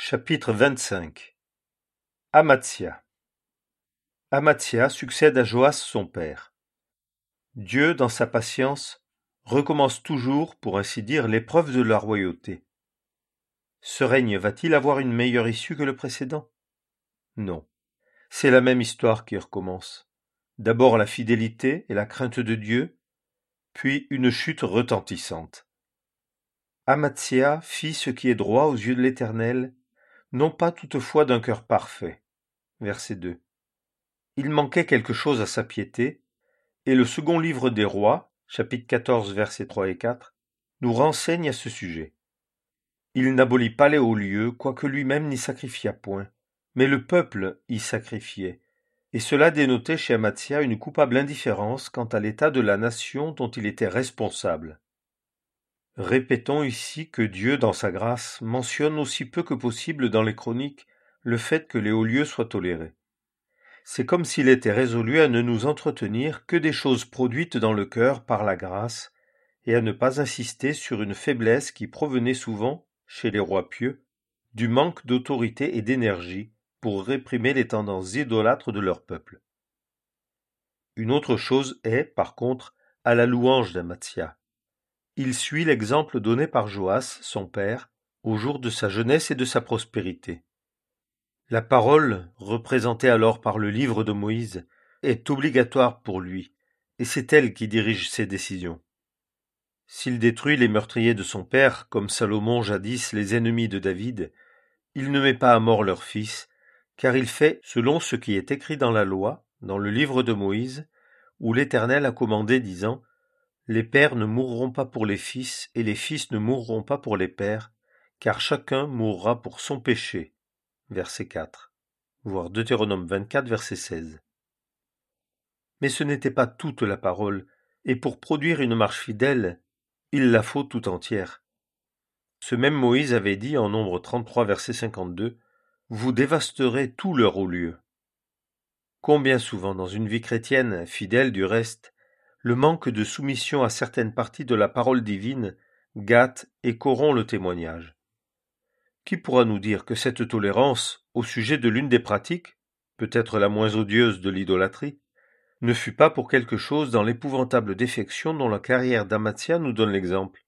Chapitre 25. Amatsia. Amatsia succède à Joas son père. Dieu, dans sa patience, recommence toujours, pour ainsi dire, l'épreuve de la royauté. Ce règne va-t-il avoir une meilleure issue que le précédent? Non. C'est la même histoire qui recommence. D'abord la fidélité et la crainte de Dieu, puis une chute retentissante. Amatsia fit ce qui est droit aux yeux de l'Éternel, non pas toutefois d'un cœur parfait. Verset 2. Il manquait quelque chose à sa piété, et le second livre des rois, chapitre 14, versets 3 et 4, nous renseigne à ce sujet. Il n'abolit pas les hauts lieux, quoique lui-même n'y sacrifia point, mais le peuple y sacrifiait, et cela dénotait chez Amatsia une coupable indifférence quant à l'état de la nation dont il était responsable. Répétons ici que Dieu, dans sa grâce, mentionne aussi peu que possible dans les chroniques le fait que les hauts lieux soient tolérés. C'est comme s'il était résolu à ne nous entretenir que des choses produites dans le cœur par la grâce, et à ne pas insister sur une faiblesse qui provenait souvent, chez les rois pieux, du manque d'autorité et d'énergie pour réprimer les tendances idolâtres de leur peuple. Une autre chose est, par contre, à la louange d'Amatsia. Il suit l'exemple donné par Joas, son père, au jour de sa jeunesse et de sa prospérité. La parole, représentée alors par le livre de Moïse, est obligatoire pour lui, et c'est elle qui dirige ses décisions. S'il détruit les meurtriers de son père, comme Salomon jadis les ennemis de David, il ne met pas à mort leur fils, car il fait selon ce qui est écrit dans la loi, dans le livre de Moïse, où l'Éternel a commandé, disant « Les pères ne mourront pas pour les fils, et les fils ne mourront pas pour les pères, car chacun mourra pour son péché. » Verset 4. Voir Deutéronome 24, verset 16. Mais ce n'était pas toute la parole, et pour produire une marche fidèle, il la faut tout entière. Ce même Moïse avait dit en Nombre 33, verset 52, « Vous dévasterez tout leur haut lieu. » Combien souvent dans une vie chrétienne, fidèle du reste, le manque de soumission à certaines parties de la parole divine gâte et corrompt le témoignage. Qui pourra nous dire que cette tolérance, au sujet de l'une des pratiques, peut-être la moins odieuse de l'idolâtrie, ne fut pas pour quelque chose dans l'épouvantable défection dont la carrière d'Amatsia nous donne l'exemple?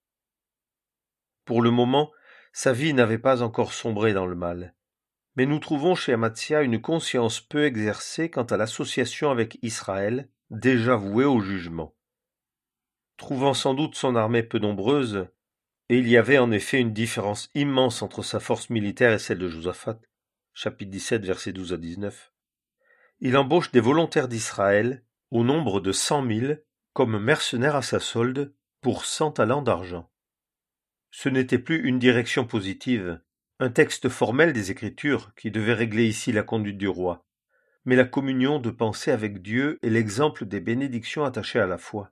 Pour le moment, sa vie n'avait pas encore sombré dans le mal, mais nous trouvons chez Amatsia une conscience peu exercée quant à l'association avec Israël, déjà voué au jugement. Trouvant sans doute son armée peu nombreuse, et il y avait en effet une différence immense entre sa force militaire et celle de Josaphat, chapitre 17, versets 12 à 19, il embauche des volontaires d'Israël, au nombre de 100 000, comme mercenaires à sa solde, pour 100 talents d'argent. Ce n'était plus une direction positive, un texte formel des Écritures qui devait régler ici la conduite du roi, mais la communion de pensée avec Dieu et l'exemple des bénédictions attachées à la foi.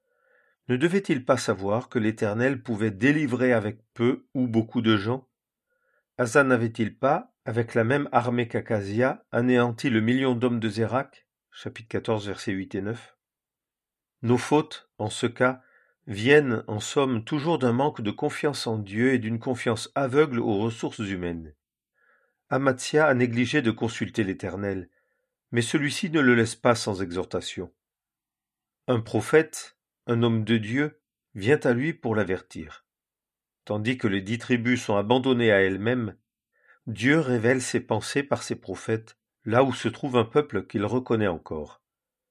Ne devait-il pas savoir que l'Éternel pouvait délivrer avec peu ou beaucoup de gens? Asa n'avait-il pas, avec la même armée qu'Akazia, anéanti le million d'hommes de Zérak? Chapitre 14, versets 8 et 9. Nos fautes, en ce cas, viennent, en somme, toujours d'un manque de confiance en Dieu et d'une confiance aveugle aux ressources humaines. Amatsia a négligé de consulter l'Éternel, mais celui-ci ne le laisse pas sans exhortation. Un prophète, un homme de Dieu, vient à lui pour l'avertir. Tandis que les 10 tribus sont abandonnées à elles-mêmes, Dieu révèle ses pensées par ses prophètes, là où se trouve un peuple qu'il reconnaît encore.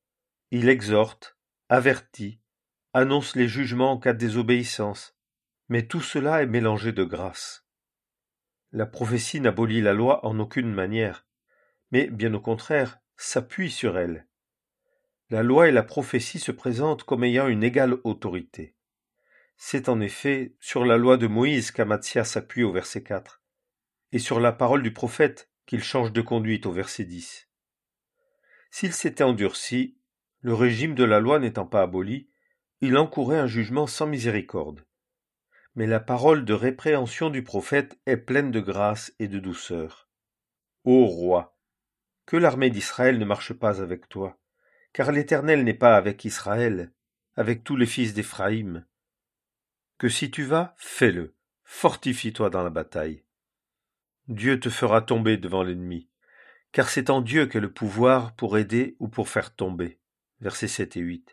Il exhorte, avertit, annonce les jugements en cas de désobéissance, mais tout cela est mélangé de grâce. La prophétie n'abolit la loi en aucune manière, mais bien au contraire, s'appuie sur elle. La loi et la prophétie se présentent comme ayant une égale autorité. C'est en effet sur la loi de Moïse qu'Amatsia s'appuie au verset 4, et sur la parole du prophète qu'il change de conduite au verset 10. S'il s'était endurci, le régime de la loi n'étant pas aboli, il encourait un jugement sans miséricorde. Mais la parole de répréhension du prophète est pleine de grâce et de douceur. Ô roi, que l'armée d'Israël ne marche pas avec toi, car l'Éternel n'est pas avec Israël, avec tous les fils d'Éphraïm. Que si tu vas, fais-le, fortifie-toi dans la bataille. Dieu te fera tomber devant l'ennemi, car c'est en Dieu qu'est le pouvoir pour aider ou pour faire tomber. Versets 7 et 8.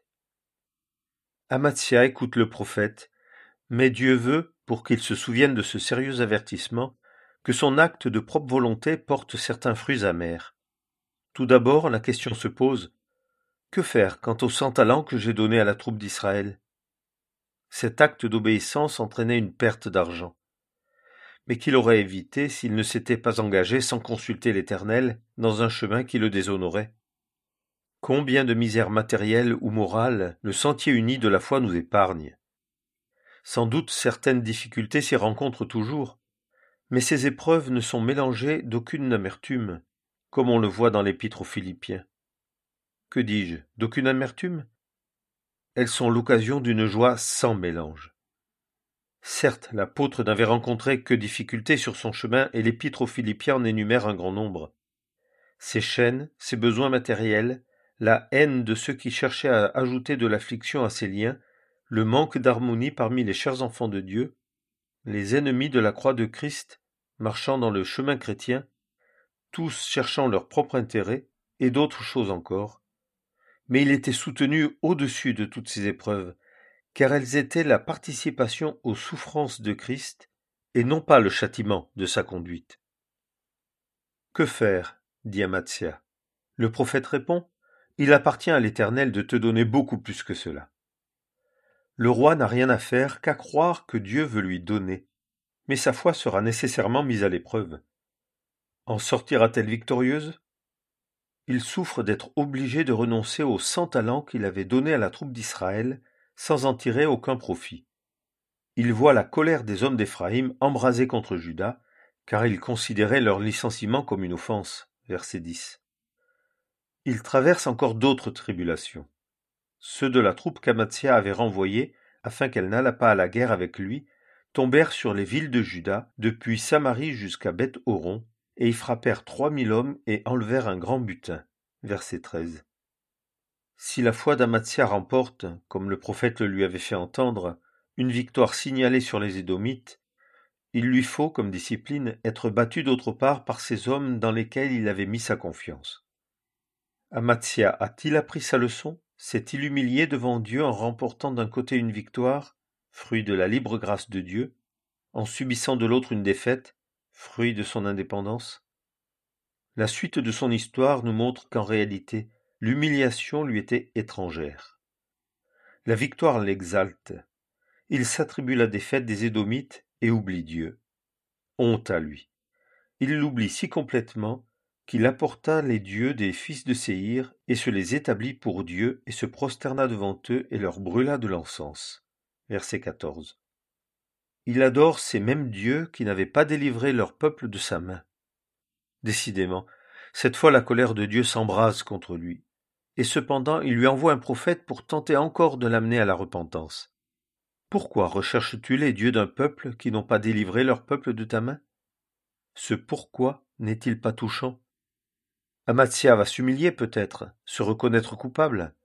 Amatsia écoute le prophète, mais Dieu veut, pour qu'il se souvienne de ce sérieux avertissement, que son acte de propre volonté porte certains fruits amers. Tout d'abord, la question se pose: que faire quant aux 100 talents que j'ai donnés à la troupe d'Israël? Cet acte d'obéissance entraînait une perte d'argent, mais qu'il aurait évité s'il ne s'était pas engagé sans consulter l'Éternel dans un chemin qui le déshonorait. Combien de misères matérielles ou morales le sentier uni de la foi nous épargne. Sans doute certaines difficultés s'y rencontrent toujours, mais ces épreuves ne sont mélangées d'aucune amertume, comme on le voit dans l'Épître aux Philippiens. Que dis-je, d'aucune amertume? Elles sont l'occasion d'une joie sans mélange. Certes, l'apôtre n'avait rencontré que difficultés sur son chemin et l'Épître aux Philippiens en énumère un grand nombre. Ses chaînes, ses besoins matériels, la haine de ceux qui cherchaient à ajouter de l'affliction à ses liens, le manque d'harmonie parmi les chers enfants de Dieu, les ennemis de la croix de Christ, marchant dans le chemin chrétien, tous cherchant leur propre intérêt, et d'autres choses encore. Mais il était soutenu au-dessus de toutes ces épreuves, car elles étaient la participation aux souffrances de Christ, et non pas le châtiment de sa conduite. Que faire? Dit Amatsia. Le prophète répond: il appartient à l'Éternel de te donner beaucoup plus que cela. Le roi n'a rien à faire qu'à croire que Dieu veut lui donner, mais sa foi sera nécessairement mise à l'épreuve. En sortira-t-elle victorieuse? Il souffre d'être obligé de renoncer aux 100 talents qu'il avait donnés à la troupe d'Israël sans en tirer aucun profit. Il voit la colère des hommes d'Éphraïm embraser contre Juda, car ils considéraient leur licenciement comme une offense. Verset 10. Il traverse encore d'autres tribulations. Ceux de la troupe qu'Amatsia avait renvoyés, afin qu'elle n'allât pas à la guerre avec lui, tombèrent sur les villes de Juda, depuis Samarie jusqu'à Beth-Horon, et y frappèrent 3000 hommes et enlevèrent un grand butin. Verset 13. Si la foi d'Amatsia remporte, comme le prophète le lui avait fait entendre, une victoire signalée sur les Édomites, il lui faut, comme discipline, être battu d'autre part par ces hommes dans lesquels il avait mis sa confiance. Amatsia a-t-il appris sa leçon? S'est-il humilié devant Dieu en remportant d'un côté une victoire, fruit de la libre grâce de Dieu, en subissant de l'autre une défaite, fruit de son indépendance? La suite de son histoire nous montre qu'en réalité, l'humiliation lui était étrangère. La victoire l'exalte. Il s'attribue la défaite des Édomites et oublie Dieu. Honte à lui. Il l'oublie si complètement qu'il apporta les dieux des fils de Séhir et se les établit pour Dieu et se prosterna devant eux et leur brûla de l'encens. Verset 14. Il adore ces mêmes dieux qui n'avaient pas délivré leur peuple de sa main. Décidément, cette fois la colère de Dieu s'embrase contre lui. Et cependant il lui envoie un prophète pour tenter encore de l'amener à la repentance. Pourquoi recherches-tu les dieux d'un peuple qui n'ont pas délivré leur peuple de ta main? Ce pourquoi n'est-il pas touchant? Amatsia va s'humilier peut-être, se reconnaître coupable.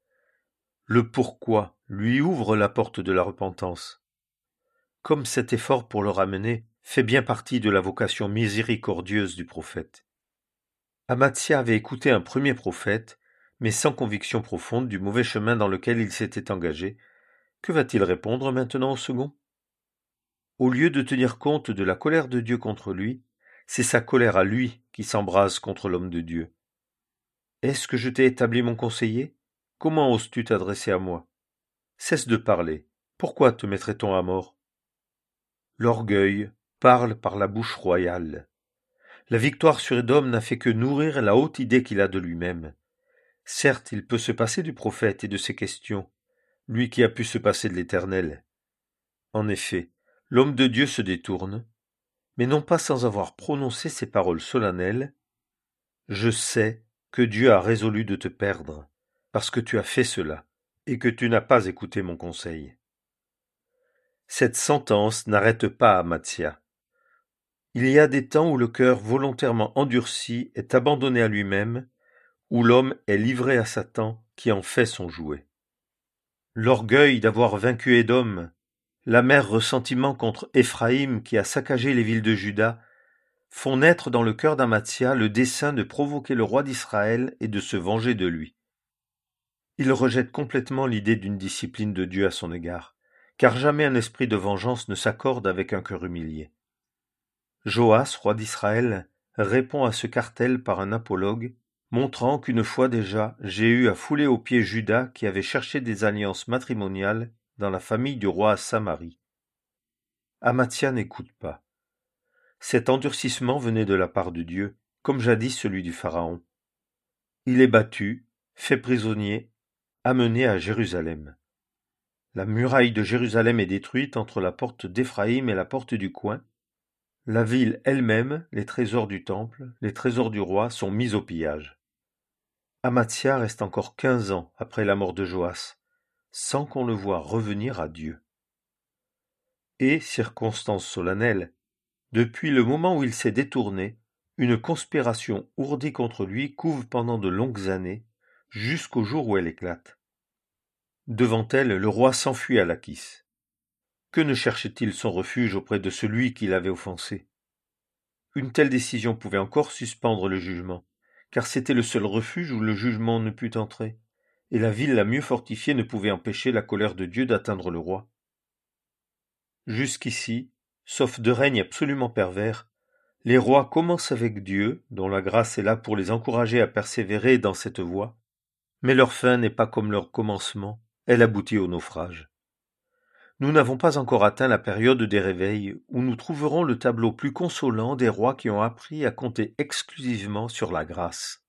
Le pourquoi lui ouvre la porte de la repentance. Comme cet effort pour le ramener fait bien partie de la vocation miséricordieuse du prophète. Amatsia avait écouté un premier prophète, mais sans conviction profonde du mauvais chemin dans lequel il s'était engagé. Que va-t-il répondre maintenant au second? Au lieu de tenir compte de la colère de Dieu contre lui, c'est sa colère à lui qui s'embrase contre l'homme de Dieu. Est-ce que je t'ai établi mon conseiller? Comment oses-tu t'adresser à moi? Cesse de parler. Pourquoi te mettrait-on à mort? L'orgueil parle par la bouche royale. La victoire sur Édom n'a fait que nourrir la haute idée qu'il a de lui-même. Certes, il peut se passer du prophète et de ses questions, lui qui a pu se passer de l'Éternel. En effet, l'homme de Dieu se détourne, mais non pas sans avoir prononcé ces paroles solennelles. Je sais que Dieu a résolu de te perdre, parce que tu as fait cela, et que tu n'as pas écouté mon conseil. Cette sentence n'arrête pas Amatsia. Il y a des temps où le cœur volontairement endurci est abandonné à lui-même, où l'homme est livré à Satan qui en fait son jouet. L'orgueil d'avoir vaincu Édom, l'amer ressentiment contre Éphraïm qui a saccagé les villes de Juda, font naître dans le cœur d'Amathia le dessein de provoquer le roi d'Israël et de se venger de lui. Il rejette complètement l'idée d'une discipline de Dieu à son égard, car jamais un esprit de vengeance ne s'accorde avec un cœur humilié. Joas, roi d'Israël, répond à ce cartel par un apologue, montrant qu'une fois déjà, Jéhu a foulé aux pieds Juda qui avait cherché des alliances matrimoniales dans la famille du roi à Samarie. Amathia n'écoute pas. Cet endurcissement venait de la part de Dieu, comme jadis celui du Pharaon. Il est battu, fait prisonnier, amené à Jérusalem. La muraille de Jérusalem est détruite entre la porte d'Éphraïm et la porte du coin. La ville elle-même, les trésors du temple, les trésors du roi sont mis au pillage. Amathia reste encore 15 ans après la mort de Joas, sans qu'on le voie revenir à Dieu. Et, circonstance solennelle, depuis le moment où il s'est détourné, une conspiration ourdie contre lui couve pendant de longues années, jusqu'au jour où elle éclate. Devant elle, le roi s'enfuit à Lachis. Que ne cherchait-il son refuge auprès de celui qui l'avait offensé? Une telle décision pouvait encore suspendre le jugement, car c'était le seul refuge où le jugement ne put entrer, et la ville la mieux fortifiée ne pouvait empêcher la colère de Dieu d'atteindre le roi. Jusqu'ici, sauf deux règnes absolument pervers, les rois commencent avec Dieu, dont la grâce est là pour les encourager à persévérer dans cette voie, mais leur fin n'est pas comme leur commencement, elle aboutit au naufrage. Nous n'avons pas encore atteint la période des réveils où nous trouverons le tableau plus consolant des rois qui ont appris à compter exclusivement sur la grâce.